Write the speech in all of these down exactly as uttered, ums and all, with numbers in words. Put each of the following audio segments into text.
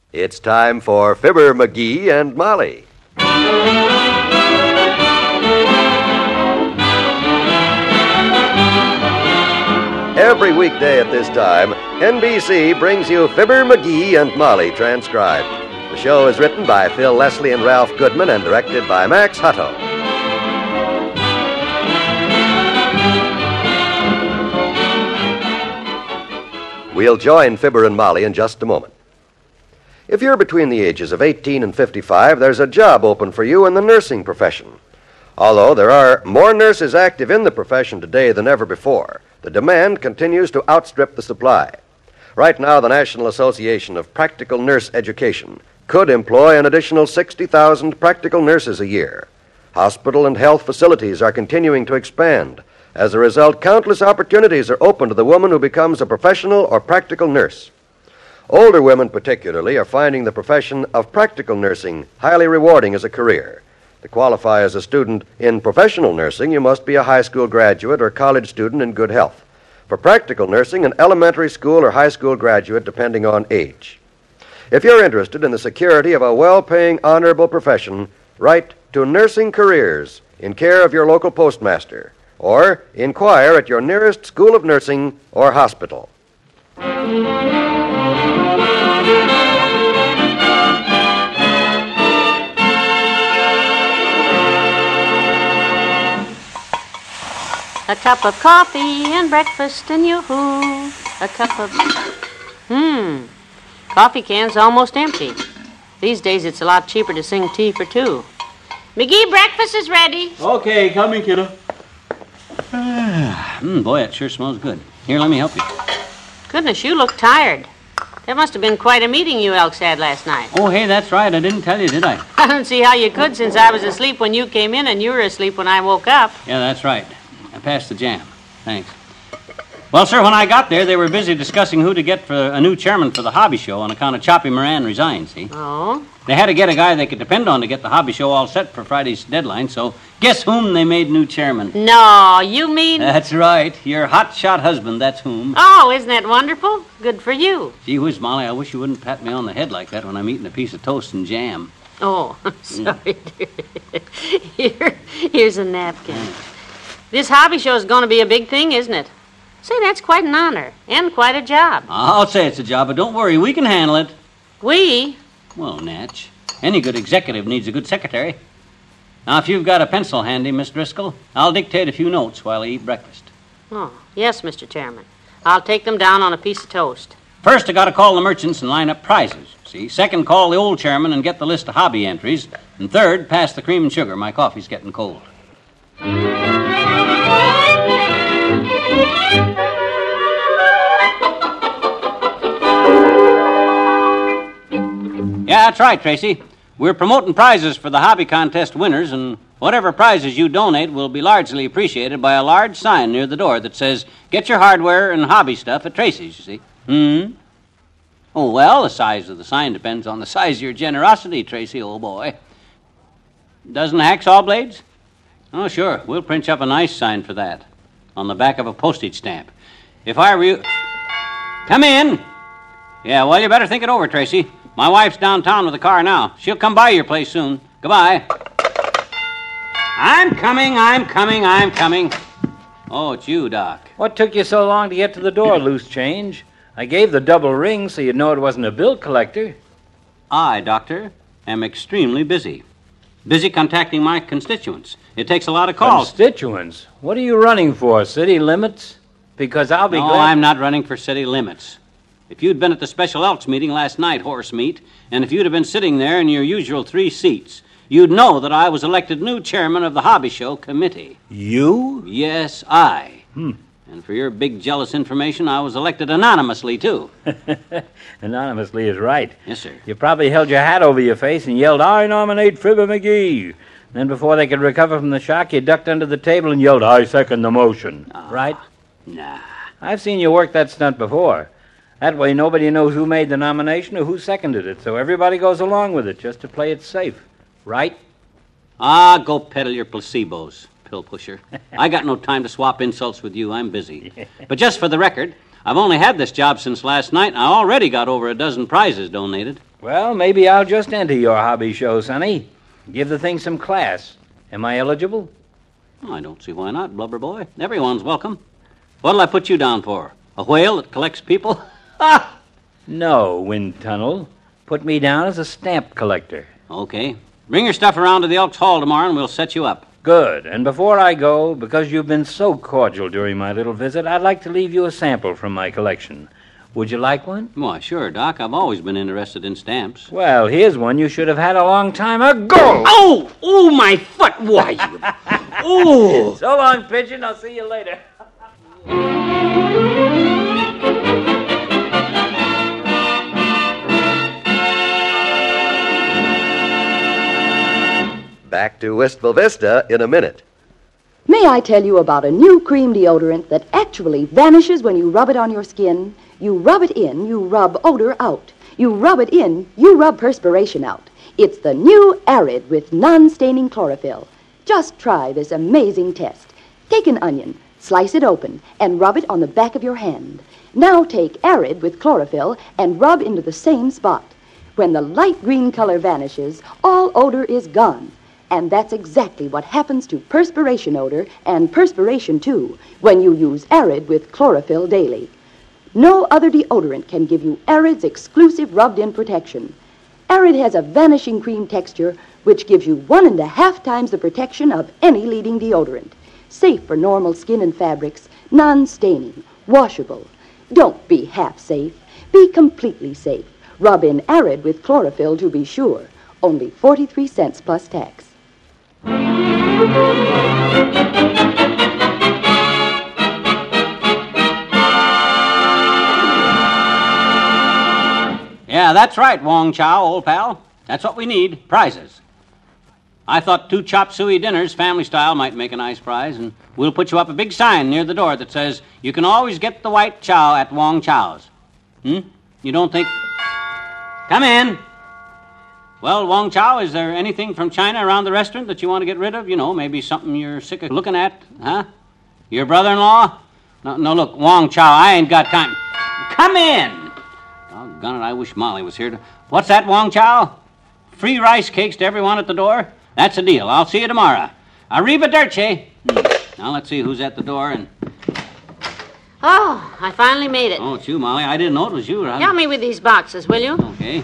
It's time for Fibber, McGee, and Molly. Every weekday at this time, N B C brings you Fibber, McGee, and Molly transcribed. The show is written by Phil Leslie and Ralph Goodman and directed by Max Hutto. We'll join Fibber and Molly in just a moment. If you're between the ages of eighteen and fifty-five, there's a job open for you in the nursing profession. Although there are more nurses active in the profession today than ever before, the demand continues to outstrip the supply. Right now, the National Association of Practical Nurse Education could employ an additional sixty thousand practical nurses a year. Hospital and health facilities are continuing to expand. As a result, countless opportunities are open to the woman who becomes a professional or practical nurse. Older women particularly are finding the profession of practical nursing highly rewarding as a career. To qualify as a student in professional nursing, you must be a high school graduate or college student in good health. For practical nursing, an elementary school or high school graduate, depending on age. If you're interested in the security of a well-paying, honorable profession, write to Nursing Careers in care of your local postmaster, or inquire at your nearest school of nursing or hospital. A cup of coffee and breakfast and yoo-hoo. A cup of... Hmm. Coffee can's almost empty. These days it's a lot cheaper to sing tea for two. McGee, breakfast is ready. Okay, coming, kiddo. mm, boy, it sure smells good. Here, let me help you. Goodness, you look tired. That must have been quite a meeting you Elks had last night. Oh, hey, that's right. I didn't tell you, did I? I don't see how you could, since I was asleep when you came in and you were asleep when I woke up. Yeah, that's right. I passed the jam. Thanks. Well, sir, when I got there, they were busy discussing who to get for a new chairman for the hobby show on account of Choppy Moran resigned, see? Oh? They had to get a guy they could depend on to get the hobby show all set for Friday's deadline, so guess whom they made new chairman? No, you mean... That's right. Your hot-shot husband, that's whom. Oh, isn't that wonderful? Good for you. Gee whiz, Molly, I wish you wouldn't pat me on the head like that when I'm eating a piece of toast and jam. Oh, I'm sorry, dear. Here, here's a napkin. This hobby show is going to be a big thing, isn't it? Say, that's quite an honor and quite a job. I'll say it's a job, but don't worry, we can handle it. We? Well, Natch, any good executive needs a good secretary. Now, if you've got a pencil handy, Miss Driscoll, I'll dictate a few notes while I eat breakfast. Oh, yes, Mister Chairman. I'll take them down on a piece of toast. First, I got to call the merchants and line up prizes. See, second, call the old chairman and get the list of hobby entries. And third, pass the cream and sugar. My coffee's getting cold. Yeah, that's right, Tracy. We're promoting prizes for the hobby contest winners, and whatever prizes you donate will be largely appreciated by a large sign near the door that says, "Get your hardware and hobby stuff at Tracy's," you see. Hmm? Oh, well, the size of the sign depends on the size of your generosity, Tracy, old boy. Dozen hacksaw blades? Oh, sure. We'll print you up a nice sign for that on the back of a postage stamp. If I were you... Come in. Yeah, well, you better think it over, Tracy. My wife's downtown with a car now. She'll come by your place soon. Goodbye. I'm coming, I'm coming, I'm coming. Oh, it's you, Doc. What took you so long to get to the door, loose change? I gave the double ring so you'd know it wasn't a bill collector. I, Doctor, am extremely busy. Busy contacting my constituents. It takes a lot of calls. Constituents? What are you running for, city limits? Because I'll be no, glad... No, I'm not running for city limits. If you'd been at the special Elks meeting last night, horse meat, and if you'd have been sitting there in your usual three seats, you'd know that I was elected new chairman of the Hobby Show Committee. You? Yes, I. Hmm. And for your big jealous information, I was elected anonymously, too. Anonymously is right. Yes, sir. You probably held your hat over your face and yelled, "I nominate Fibber McGee." Then before they could recover from the shock, you ducked under the table and yelled, "I second the motion." Uh, right? Nah. I've seen you work that stunt before. That way nobody knows who made the nomination or who seconded it, so everybody goes along with it just to play it safe. Right? Ah, go peddle your placebos, pill pusher. I got no time to swap insults with you. I'm busy. But just for the record, I've only had this job since last night, and I already got over a dozen prizes donated. Well, maybe I'll just enter your hobby show, Sonny. Give the thing some class. Am I eligible? Oh, I don't see why not, Blubber Boy. Everyone's welcome. What'll I put you down for? A whale that collects people? Ah! No, Wind Tunnel. Put me down as a stamp collector. Okay. Bring your stuff around to the Elks Hall tomorrow and we'll set you up. Good. And before I go, because you've been so cordial during my little visit, I'd like to leave you a sample from my collection. Would you like one? Why, sure, Doc. I've always been interested in stamps. Well, here's one you should have had a long time ago. Oh! Oh, my foot! Why, you... Oh! So long, Pigeon. I'll see you later. Back to Wistful Vista in a minute. May I tell you about a new cream deodorant that actually vanishes when you rub it on your skin? You rub it in, you rub odor out. You rub it in, you rub perspiration out. It's the new Arid with non-staining chlorophyll. Just try this amazing test. Take an onion, slice it open, and rub it on the back of your hand. Now take Arid with chlorophyll and rub into the same spot. When the light green color vanishes, all odor is gone. And that's exactly what happens to perspiration odor and perspiration, too, when you use Arid with chlorophyll daily. No other deodorant can give you Arid's exclusive rubbed-in protection. Arid has a vanishing cream texture which gives you one and a half times the protection of any leading deodorant. Safe for normal skin and fabrics, non-staining, washable. Don't be half safe. Be completely safe. Rub in Arid with chlorophyll to be sure. Only forty-three cents plus tax. Yeah, that's right, Wong Chow, old pal. That's what we need, prizes. I thought two chop suey dinners, family style, might make a nice prize, and we'll put you up a big sign near the door that says, you can always get the white chow at Wong Chow's. Hmm? You don't think... Come in. Well, Wong Chow, is there anything from China around the restaurant that you want to get rid of? You know, maybe something you're sick of looking at, huh? Your brother-in-law? No, no, look, Wong Chow, I ain't got time. Come in. Doggone it, I wish Molly was here to... What's that, Wong Chow? Free rice cakes to everyone at the door? That's a deal. I'll see you tomorrow. Arrivederci. Hmm. Now, let's see who's at the door and... Oh, I finally made it. Oh, it's you, Molly. I didn't know it was you. Huh? Help me with these boxes, will you? Okay.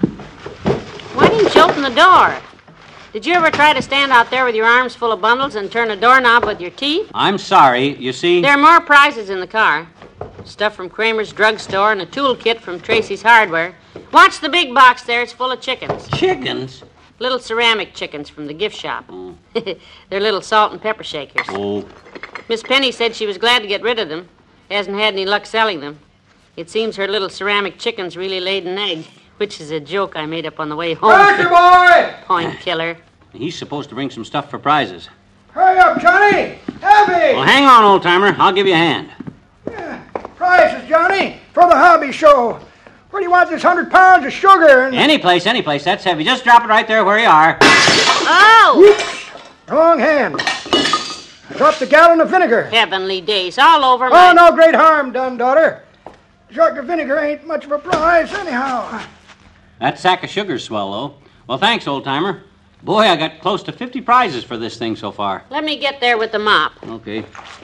Why didn't you open the door? Did you ever try to stand out there with your arms full of bundles and turn a doorknob with your teeth? I'm sorry. You see... There are more prizes in the car. Stuff from Kramer's drugstore and a tool kit from Tracy's Hardware. Watch the big box there. It's full of chickens. Chickens? Little ceramic chickens from the gift shop. Oh. They're little salt and pepper shakers. Oh. Miss Penny said she was glad to get rid of them. Hasn't had any luck selling them. It seems her little ceramic chickens really laid an egg, which is a joke I made up on the way home. Roger, boy! Point killer. He's supposed to bring some stuff for prizes. Hurry up, Johnny! Heavy! Well, hang on, old-timer. I'll give you a hand. Yeah. Prizes, Johnny, for the hobby show. Where do you want this hundred pounds of sugar? And... Any place, any place. That's heavy. Just drop it right there where you are. Oh! Whoops! Wrong hand. I dropped a gallon of vinegar. Heavenly days, all over Oh, my... no great harm done, daughter. Jug of vinegar ain't much of a prize anyhow. That sack of sugar's swell, though. Well, thanks, old-timer. Boy, I got close to fifty prizes for this thing so far. Let me get there with the mop. Okay.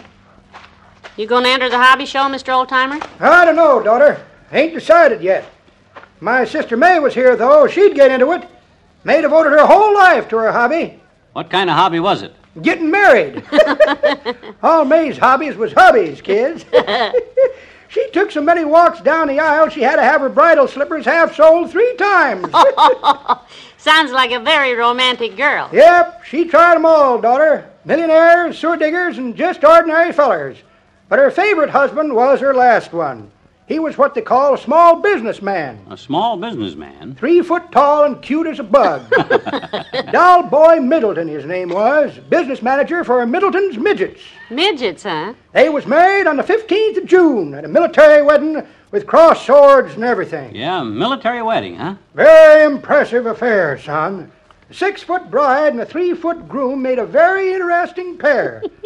You going to enter the hobby show, Mister Oldtimer? I don't know, daughter. Ain't decided yet. My sister May was here, though. She'd get into it. May devoted her whole life to her hobby. What kind of hobby was it? Getting married. All May's hobbies was hubbies, kids. She took so many walks down the aisle, she had to have her bridal slippers half-soled three times. Sounds like a very romantic girl. Yep, she tried 'em all, daughter. Millionaires, sewer diggers, and just ordinary fellers. But her favorite husband was her last one. He was what they call a small businessman. A small businessman? Three foot tall and cute as a bug. Doll Boy Middleton, his name was. Business manager for Middleton's Midgets. Midgets, huh? They was married on the fifteenth of June at a military wedding with cross swords and everything. Yeah, military wedding, huh? Very impressive affair, son. A six-foot bride and a three-foot groom made a very interesting pair.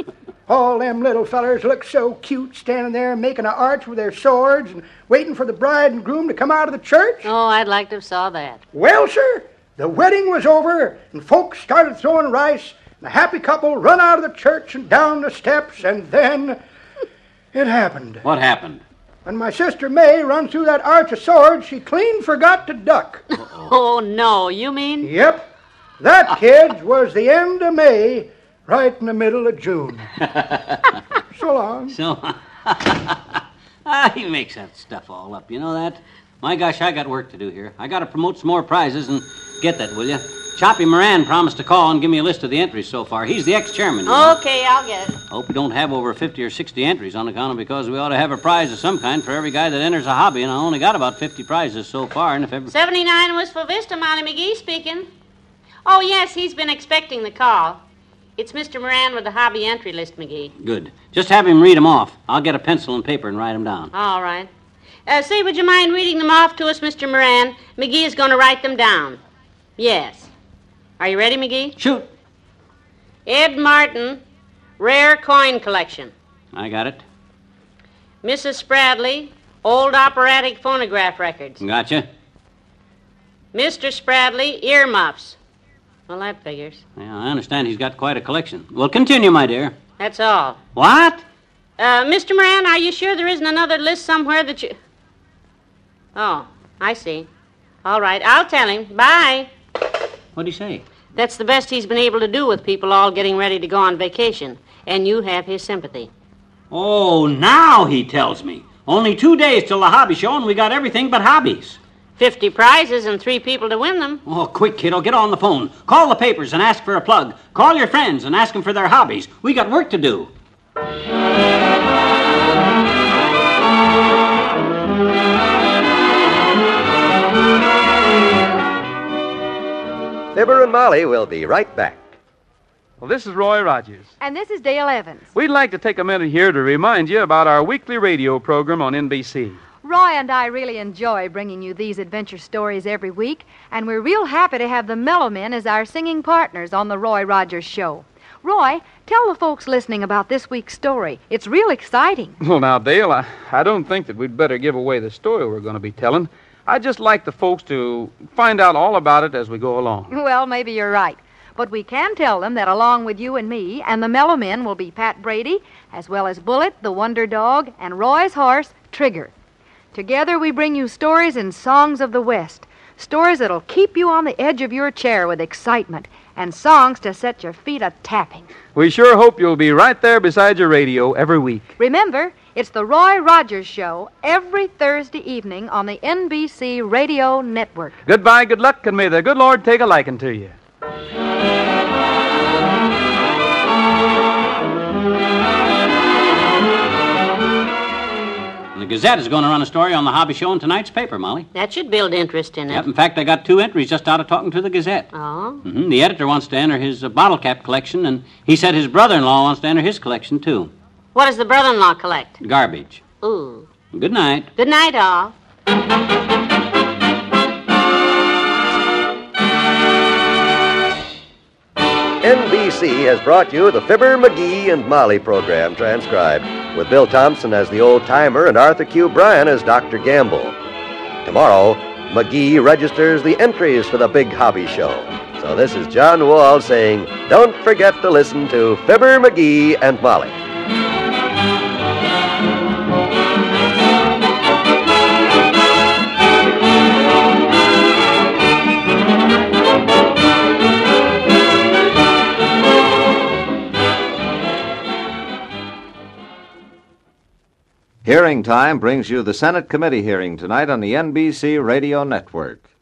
All them little fellers looked so cute standing there making an arch with their swords and waiting for the bride and groom to come out of the church. Oh, I'd like to have saw that. Well, sir, the wedding was over, and folks started throwing rice, and the happy couple run out of the church and down the steps, and then it happened. What happened? When my sister May run through that arch of swords, she clean forgot to duck. Oh, no, you mean? Yep. That, kids, was the end of May, right in the middle of June. So long. So, ah, he makes that stuff all up. You know that? My gosh, I got work to do here. I got to promote some more prizes and get that, will you? Choppy Moran promised to call and give me a list of the entries so far. He's the ex-chairman. You know? Okay, I'll get it. Hope we don't have over fifty or sixty entries on account of because we ought to have a prize of some kind for every guy that enters a hobby, and I only got about fifty prizes so far, and if every... seventy-nine Wistful Vista, Molly McGee speaking. Oh, yes, he's been expecting the call. It's Mister Moran with the hobby entry list, McGee. Good. Just have him read them off. I'll get a pencil and paper and write them down. All right. Uh, say, would you mind reading them off to us, Mister Moran? McGee is going to write them down. Yes. Are you ready, McGee? Shoot. Ed Martin, rare coin collection. I got it. Missus Spradley, old operatic phonograph records. Gotcha. Mister Spradley, earmuffs. Well, that figures. Yeah, I understand he's got quite a collection. Well, continue, my dear. That's all. What? Uh, Mister Moran, are you sure there isn't another list somewhere that you... Oh, I see. All right, I'll tell him. Bye. What'd he say? That's the best he's been able to do with people all getting ready to go on vacation. And you have his sympathy. Oh, now he tells me. Only two days till the hobby show, and we got everything but hobbies. Fifty prizes and three people to win them. Oh, quick, kiddo, get on the phone. Call the papers and ask for a plug. Call your friends and ask them for their hobbies. We got work to do. Fibber and Molly will be right back. Well, this is Roy Rogers. And this is Dale Evans. We'd like to take a minute here to remind you about our weekly radio program on N B C. Roy and I really enjoy bringing you these adventure stories every week, and we're real happy to have the Mellow Men as our singing partners on the Roy Rogers Show. Roy, tell the folks listening about this week's story. It's real exciting. Well, now, Dale, I, I don't think that we'd better give away the story we're going to be telling. I'd just like the folks to find out all about it as we go along. Well, maybe you're right. But we can tell them that along with you and me and the Mellow Men will be Pat Brady, as well as Bullet, the Wonder Dog, and Roy's horse, Trigger. Together we bring you stories and songs of the West, stories that'll keep you on the edge of your chair with excitement, and songs to set your feet a-tapping. We sure hope you'll be right there beside your radio every week. Remember, it's the Roy Rogers Show every Thursday evening on the N B C Radio Network. Goodbye, good luck, and may the good Lord take a liking to you. The Gazette is going to run a story on the hobby show in tonight's paper, Molly. That should build interest in it. Yep, in fact, I got two entries just out of talking to the Gazette. Oh? Mm-hmm. The editor wants to enter his uh, bottle cap collection, and he said his brother-in-law wants to enter his collection, too. What does the brother-in-law collect? Garbage. Ooh. Good night. Good night, all. N B C has brought you the Fibber, McGee, and Molly program transcribed, with Bill Thompson as the old-timer and Arthur Q. Bryan as Doctor Gamble. Tomorrow, McGee registers the entries for the big hobby show. So this is John Wall saying, don't forget to listen to Fibber, McGee, and Molly. Hearing Time brings you the Senate committee hearing tonight on the N B C Radio Network.